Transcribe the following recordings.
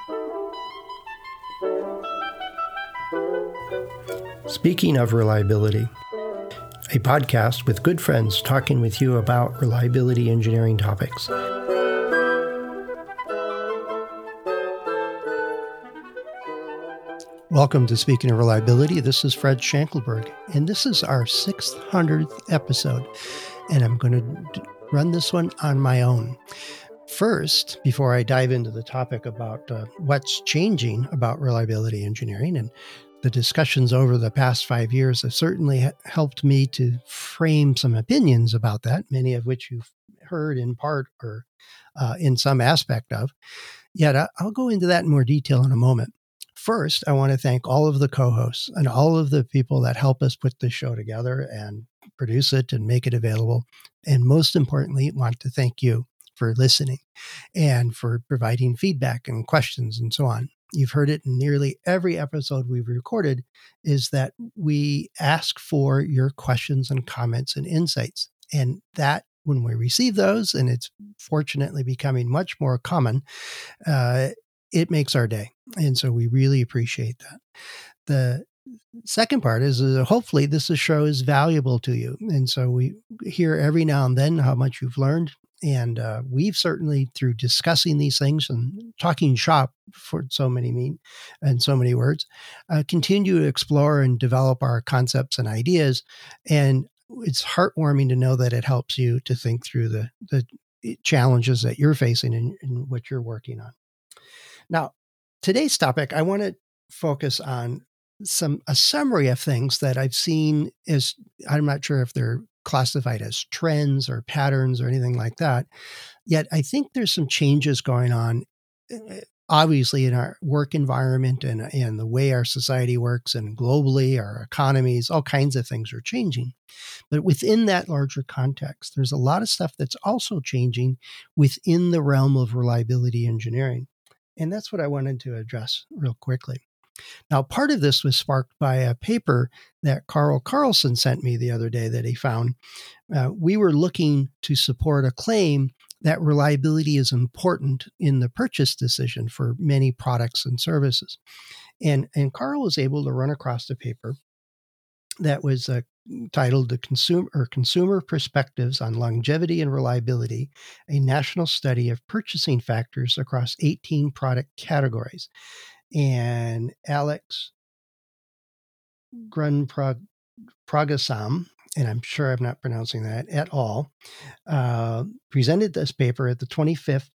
Speaking of reliability, a podcast with good friends talking with you about reliability engineering topics. Welcome to Speaking of Reliability. This is Fred Schenkelberg, and this is our 600th episode, and I'm going to run this one on my own. First, before I dive into the topic about what's changing about reliability engineering, and the discussions over the past 5 years have certainly helped me to frame some opinions about that, many of which you've heard in part or in some aspect of. Yet I'll go into that in more detail in a moment. First, I want to thank all of the co-hosts and all of the people that help us put this show together and produce it and make it available. And most importantly, want to thank you for listening and for providing feedback and questions and so on. You've heard it in nearly every episode we've recorded, is that we ask for your questions and comments and insights. And that when we receive those, and it's fortunately becoming much more common, it makes our day. And so we really appreciate that. The second part is hopefully this show is valuable to you. And so we hear every now and then how much you've learned. And we've certainly, through discussing these things and talking shop for so many words, continue to explore and develop our concepts and ideas. And it's heartwarming to know that it helps you to think through the challenges that you're facing and what you're working on. Now, today's topic, I want to focus on a summary of things that I've seen as, I'm not sure if they're classified as trends or patterns or anything like that. Yet I think there's some changes going on, obviously, in our work environment and the way our society works, and globally, our economies, all kinds of things are changing. But within that larger context, there's a lot of stuff that's also changing within the realm of reliability engineering. And that's what I wanted to address real quickly. Now, part of this was sparked by a paper that Carl Carlson sent me the other day that he found. We were looking to support a claim that reliability is important in the purchase decision for many products and services. And Carl was able to run across a paper that was titled "The Consumer Perspectives on Longevity and Reliability, a National Study of Purchasing Factors Across 18 Product Categories." And Alex Grunpragasam, and I'm sure I'm not pronouncing that at all, presented this paper at the 25th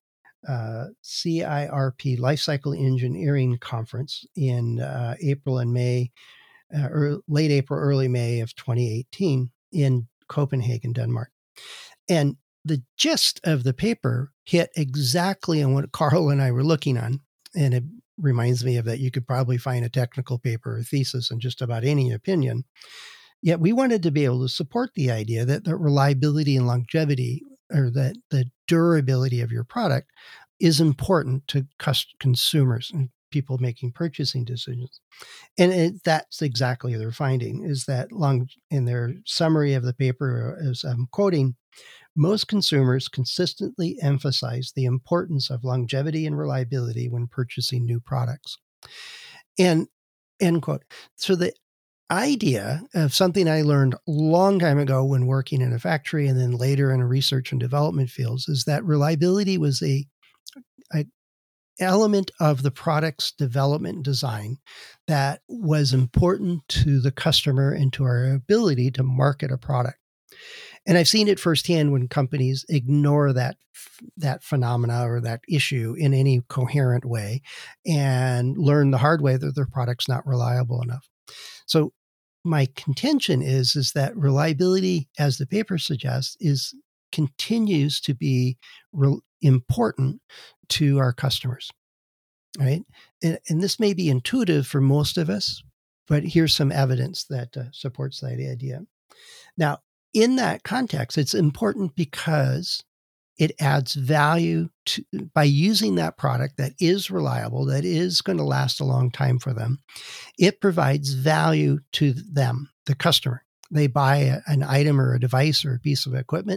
CIRP Lifecycle Engineering Conference in April and May, or late April, early May of 2018 in Copenhagen, Denmark. And the gist of the paper hit exactly on what Carl and I were looking on. And it reminds me of that you could probably find a technical paper or thesis in just about any opinion. Yet we wanted to be able to support the idea that the reliability and longevity, or that the durability of your product, is important to consumers and people making purchasing decisions. And that's exactly their finding, is that in their summary of the paper, as I'm quoting, most consumers consistently emphasize the importance of longevity and reliability when purchasing new products. And end quote. So the idea of something I learned a long time ago when working in a factory and then later in research and development fields is that reliability was a element of the product's development design that was important to the customer and to our ability to market a product. And I've seen it firsthand when companies ignore that phenomena or that issue in any coherent way and learn the hard way that their product's not reliable enough. So my contention is that reliability, as the paper suggests, continues to be important to our customers, right? And this may be intuitive for most of us, but here's some evidence that supports that idea. Now, in that context, it's important because it adds value by using that product that is reliable, that is going to last a long time for them. It provides value to them, the customer. They buy an item or a device or a piece of equipment.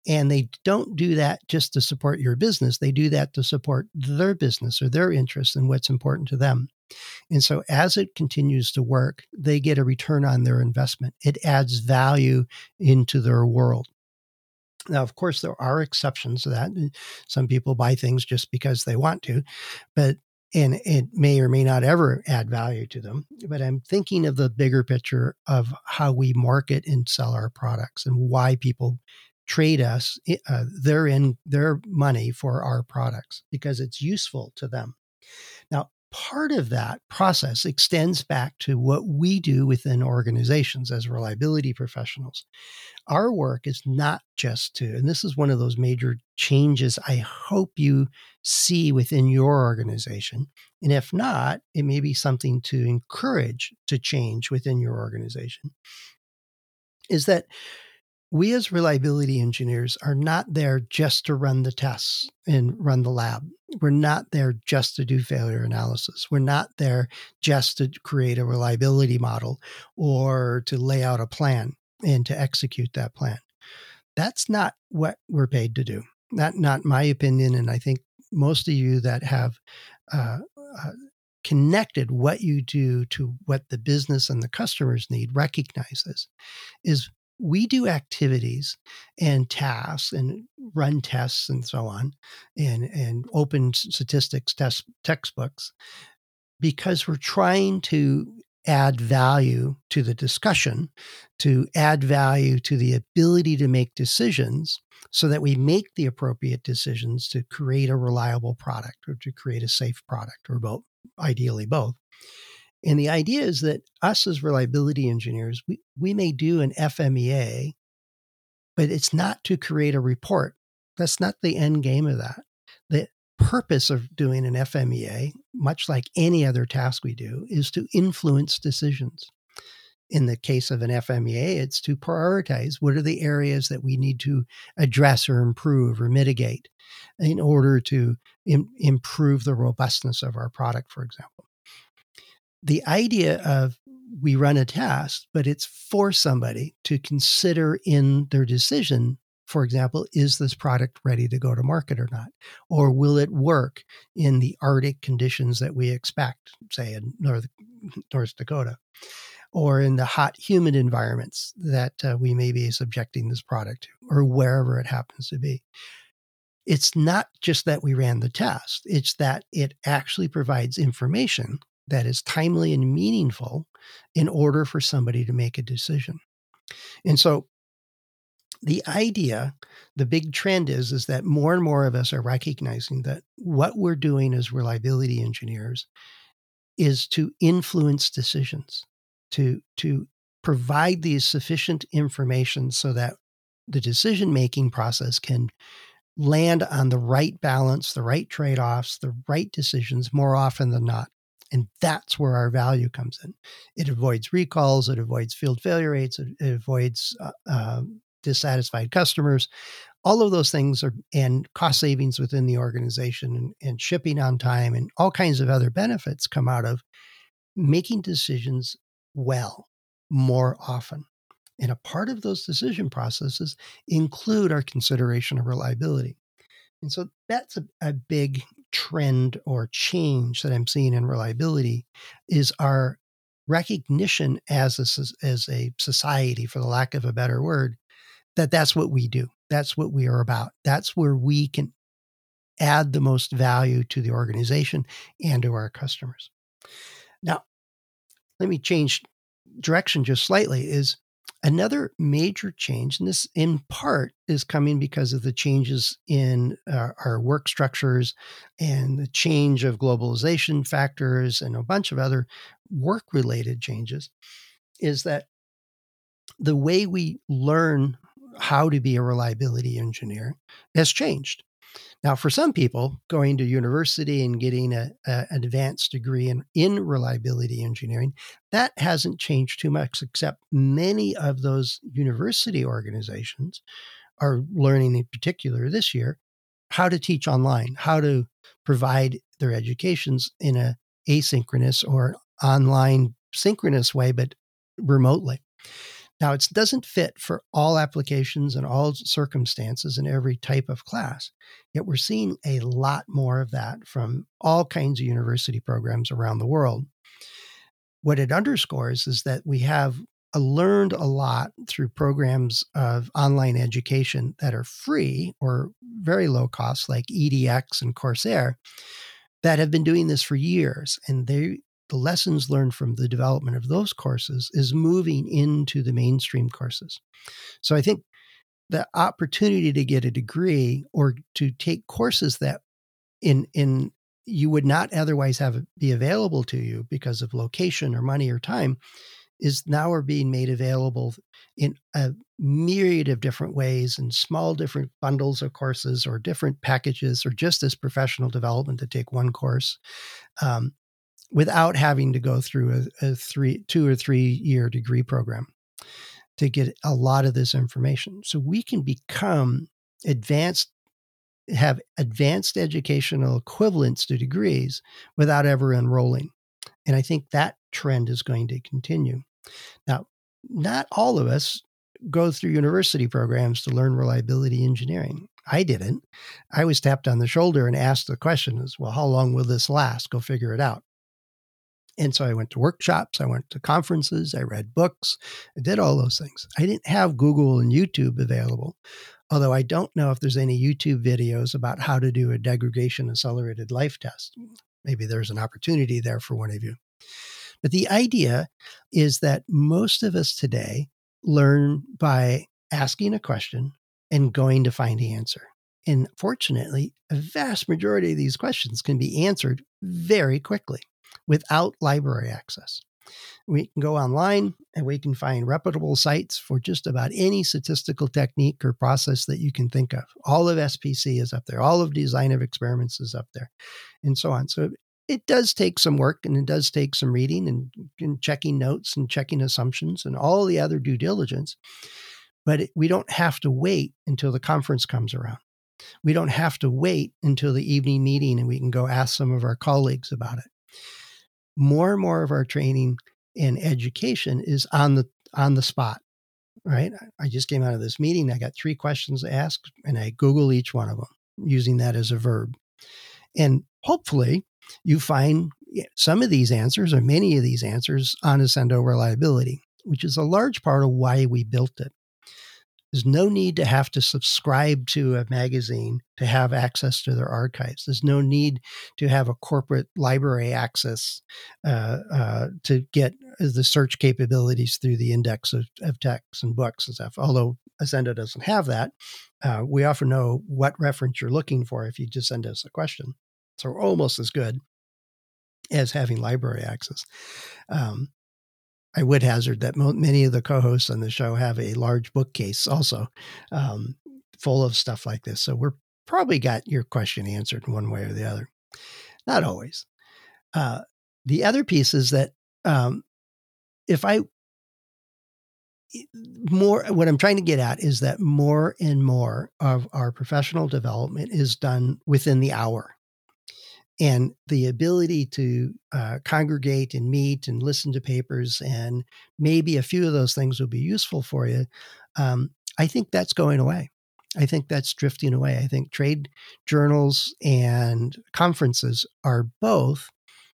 And they don't do that just to support your business. They do that to support their business or their interests and what's important to them. And so as it continues to work, they get a return on their investment. It adds value into their world. Now, of course, there are exceptions to that. Some people buy things just because they want to, and it may or may not ever add value to them. But I'm thinking of the bigger picture of how we market and sell our products and why people trade us their money for our products, because it's useful to them. Now, part of that process extends back to what we do within organizations as reliability professionals. Our work is not just to, and this is one of those major changes I hope you see within your organization. And if not, it may be something to encourage to change within your organization, is that we as reliability engineers are not there just to run the tests and run the lab. We're not there just to do failure analysis. We're not there just to create a reliability model or to lay out a plan and to execute that plan. That's not what we're paid to do. Not my opinion, and I think most of you that have connected what you do to what the business and the customers need recognize this, is we do activities and tasks and run tests and so on, and open statistics textbooks, because we're trying to add value to the discussion, to add value to the ability to make decisions so that we make the appropriate decisions to create a reliable product or to create a safe product, or both, ideally both. And the idea is that us as reliability engineers, we may do an FMEA, but it's not to create a report. That's not the end game of that. The purpose of doing an FMEA, much like any other task we do, is to influence decisions. In the case of an FMEA, it's to prioritize what are the areas that we need to address or improve or mitigate in order to improve the robustness of our product, for example. The idea of we run a task, but it's for somebody to consider in their decision, for example, is this product ready to go to market or not? Or will it work in the Arctic conditions that we expect, say in North Dakota, or in the hot, humid environments that we may be subjecting this product to, or wherever it happens to be? It's not just that we ran the test, it's that it actually provides information that is timely and meaningful in order for somebody to make a decision. And so the idea, the big trend is that more and more of us are recognizing that what we're doing as reliability engineers is to influence decisions, to provide the sufficient information so that the decision-making process can land on the right balance, the right trade-offs, the right decisions more often than not. And that's where our value comes in. It avoids recalls, it avoids field failure rates, it avoids dissatisfied customers. All of those things are, and cost savings within the organization, and shipping on time, and all kinds of other benefits come out of making decisions well more often. And a part of those decision processes include our consideration of reliability. And so that's a big trend or change that I'm seeing in reliability, is our recognition as a society, for the lack of a better word, that that's what we do. That's what we are about. That's where we can add the most value to the organization and to our customers. Now, let me change direction just slightly. Is another major change, and this in part is coming because of the changes in our work structures and the change of globalization factors and a bunch of other work-related changes, is that the way we learn how to be a reliability engineer has changed. Now, for some people, going to university and getting an advanced degree in reliability engineering, that hasn't changed too much, except many of those university organizations are learning, in particular this year, how to teach online, how to provide their educations in a asynchronous or online synchronous way, but remotely. Now, it doesn't fit for all applications and all circumstances in every type of class, yet we're seeing a lot more of that from all kinds of university programs around the world. What it underscores is that we have learned a lot through programs of online education that are free or very low cost, like edX and Coursera, that have been doing this for years. And the lessons learned from the development of those courses is moving into the mainstream courses. So I think the opportunity to get a degree or to take courses that in you would not otherwise have be available to you because of location or money or time is now are being made available in a myriad of different ways and small different bundles of courses or different packages or just as professional development to take one course without having to go through a 2 or 3 year degree program to get a lot of this information. So we can become have advanced educational equivalents to degrees without ever enrolling. And I think that trend is going to continue. Now, not all of us go through university programs to learn reliability engineering. I didn't. I was tapped on the shoulder and asked the question well, how long will this last? Go figure it out. And so I went to workshops, I went to conferences, I read books, I did all those things. I didn't have Google and YouTube available, although I don't know if there's any YouTube videos about how to do a degradation accelerated life test. Maybe there's an opportunity there for one of you. But the idea is that most of us today learn by asking a question and going to find the answer. And fortunately, a vast majority of these questions can be answered very quickly without library access. We can go online and we can find reputable sites for just about any statistical technique or process that you can think of. All of SPC is up there. All of design of experiments is up there, and so on. So it does take some work and it does take some reading and checking notes and checking assumptions and all the other due diligence. But we don't have to wait until the conference comes around. We don't have to wait until the evening meeting and we can go ask some of our colleagues about it. More and more of our training and education is on the spot, right? I just came out of this meeting. I got 3 questions to ask and I Google each one of them using that as a verb. And hopefully you find some of these answers or many of these answers on Accendo Reliability, which is a large part of why we built it. There's no need to have to subscribe to a magazine to have access to their archives. There's no need to have a corporate library access to get the search capabilities through the index of texts and books and stuff. Although Accendo doesn't have that, we often know what reference you're looking for if you just send us a question. So we're almost as good as having library access. I would hazard that many of the co-hosts on the show have a large bookcase also full of stuff like this. So we're probably got your question answered in one way or the other. Not always. The other piece is that what I'm trying to get at is that more and more of our professional development is done within the hour. And the ability to congregate and meet and listen to papers, and maybe a few of those things will be useful for you. I think that's going away. I think that's drifting away. I think trade journals and conferences are both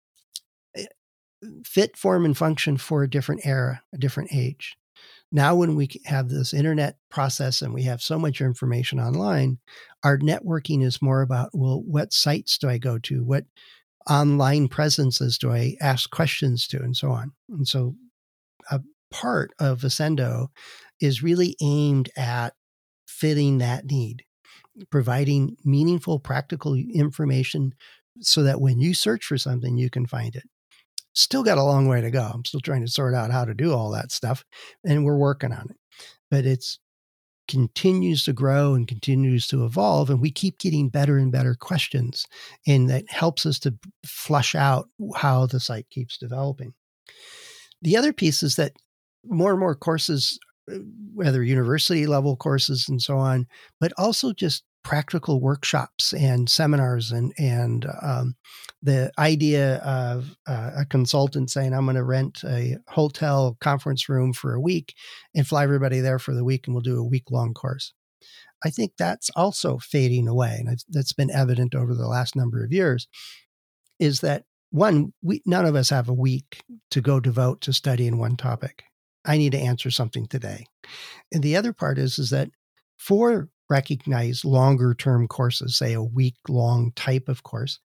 fit, form, and function for a different era, a different age. Now, when we have this internet process and we have so much information online, our networking is more about, well, what sites do I go to? What online presences do I ask questions to? And so on. And so a part of Accendo is really aimed at fitting that need, providing meaningful, practical information so that when you search for something, you can find it. Still got a long way to go. I'm still trying to sort out how to do all that stuff, and we're working on it. But it's continues to grow and continues to evolve, and we keep getting better and better questions, and that helps us to flush out how the site keeps developing. The other piece is that more and more courses, whether university level courses and so on, but also just practical workshops and seminars and the idea of a consultant saying, I'm going to rent a hotel conference room for a week and fly everybody there for the week, and we'll do a week-long course. I think that's also fading away, and that's been evident over the last number of years, is that, one, none of us have a week to go devote to studying one topic. I need to answer something today. And the other part is that for recognized longer-term courses, say a week-long type of course,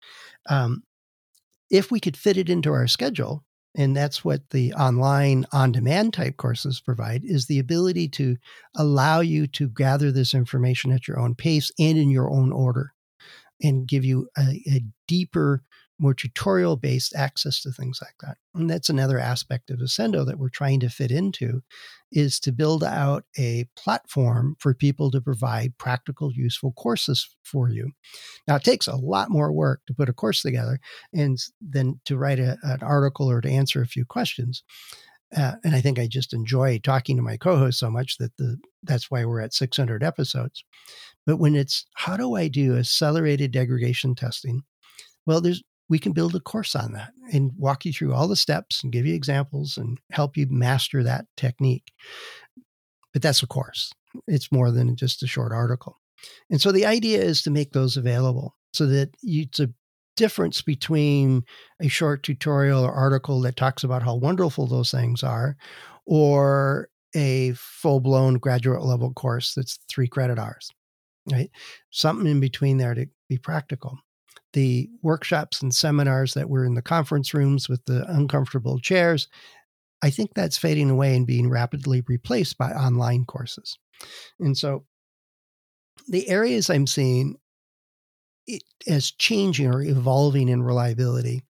if we could fit it into our schedule, and that's what the online on-demand type courses provide, is the ability to allow you to gather this information at your own pace and in your own order, and give you a deeper, more tutorial-based access to things like that. And that's another aspect of Ascendo that we're trying to fit into, is to build out a platform for people to provide practical, useful courses for you. Now, it takes a lot more work to put a course together and then to write an article or to answer a few questions. And I think I just enjoy talking to my co-host so much that that's why we're at 600 episodes. But when it's, how do I do accelerated degradation testing? Well, we can build a course on that and walk you through all the steps and give you examples and help you master that technique. But that's a course. It's more than just a short article. And so the idea is to make those available so that it's a difference between a short tutorial or article that talks about how wonderful those things are, or a full-blown graduate level course that's 3 credit hours, right? Something in between there to be practical. The workshops and seminars that were in the conference rooms with the uncomfortable chairs, I think that's fading away and being rapidly replaced by online courses. And so the areas I'm seeing it as changing or evolving in reliability,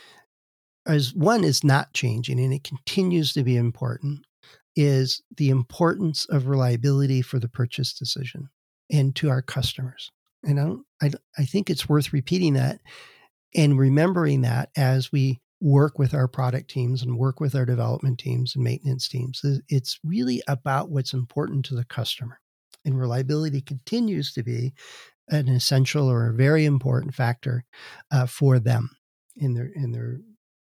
as one is not changing and it continues to be important, is the importance of reliability for the purchase decision and to our customers. And I think it's worth repeating that and remembering that as we work with our product teams and work with our development teams and maintenance teams. It's really about what's important to the customer. And reliability continues to be an essential or a very important factor for them in their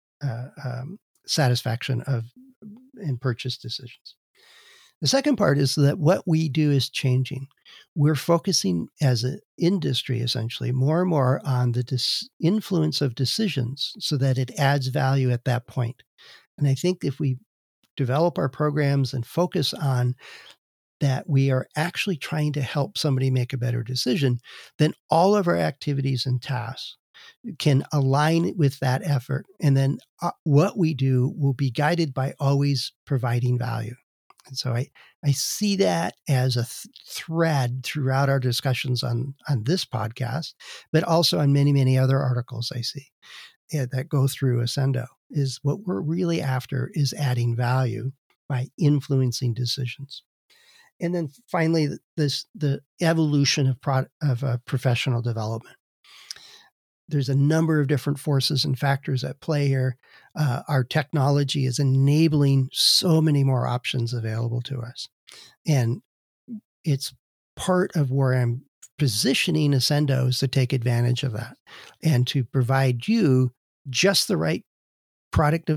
satisfaction in purchase decisions. The second part is that what we do is changing. We're focusing as an industry, essentially, more and more on the influence of decisions so that it adds value at that point. And I think if we develop our programs and focus on that we are actually trying to help somebody make a better decision, then all of our activities and tasks can align with that effort. And then what we do will be guided by always providing value. And so I see that as a thread throughout our discussions on this podcast, but also on many, many other articles I see that go through Ascendo, is what we're really after is adding value by influencing decisions. And then finally, the evolution of professional development. There's a number of different forces and factors at play here. Our technology is enabling so many more options available to us. And it's part of where I'm positioning Ascendo is to take advantage of that and to provide you just the right product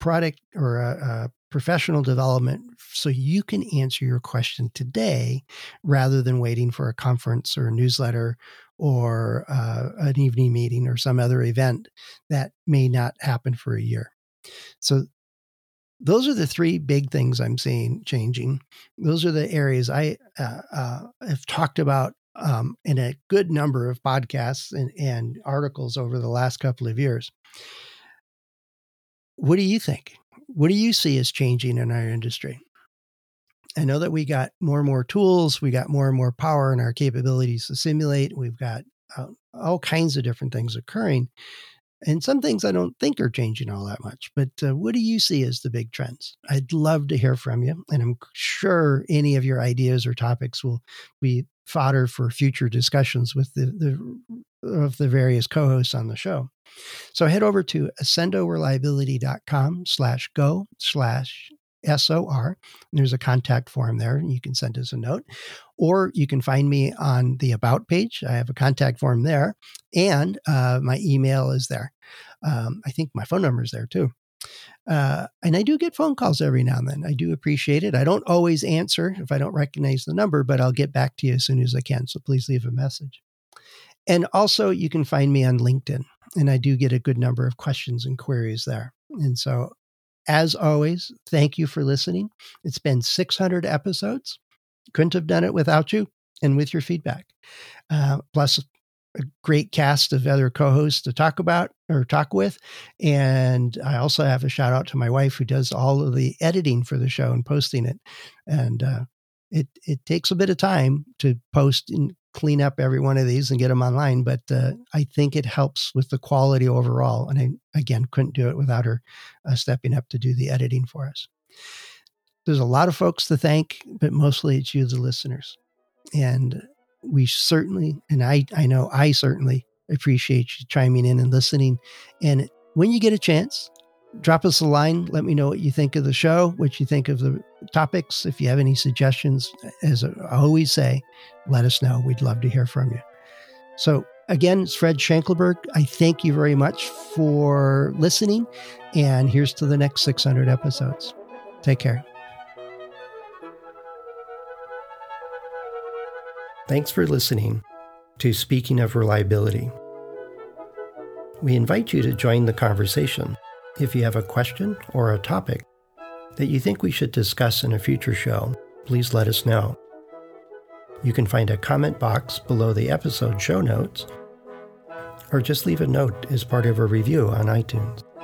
or professional development so you can answer your question today rather than waiting for a conference or a newsletter or an evening meeting or some other event that may not happen for a year. So those are the 3 big things I'm seeing changing. Those are the areas I have talked about in a good number of podcasts and articles over the last couple of years. What do you think? What do you see as changing in our industry? I know that we got more and more tools. We got more and more power in our capabilities to simulate. We've got all kinds of different things occurring. And some things I don't think are changing all that much. But what do you see as the big trends? I'd love to hear from you. And I'm sure any of your ideas or topics will be fodder for future discussions with the various co-hosts on the show. So head over to ascendoreliability.com/go/ SOR. There's a contact form there. You can send us a note, or you can find me on the About page. I have a contact form there, and my email is there. I think my phone number is there too. And I do get phone calls every now and then. I do appreciate it. I don't always answer if I don't recognize the number, but I'll get back to you as soon as I can. So please leave a message. And also, you can find me on LinkedIn, and I do get a good number of questions and queries there. And so, as always, thank you for listening. It's been 600 episodes. Couldn't have done it without you and with your feedback. Plus, a great cast of other co-hosts to talk with. And I also have a shout out to my wife, who does all of the editing for the show and posting it. And it takes a bit of time to post and clean up every one of these and get them online. But I think it helps with the quality overall. And I, again, couldn't do it without her stepping up to do the editing for us. There's a lot of folks to thank, but mostly it's you, the listeners. And we certainly, and I know I certainly appreciate you chiming in and listening. And when you get a chance, drop us a line. Let me know what you think of the show, what you think of the topics. If you have any suggestions, as I always say, let us know. We'd love to hear from you. So again, it's Fred Schenkelberg. I thank you very much for listening. And here's to the next 600 episodes. Take care. Thanks for listening to Speaking of Reliability. We invite you to join the conversation. If you have a question or a topic that you think we should discuss in a future show, please let us know. You can find a comment box below the episode show notes, or just leave a note as part of a review on iTunes.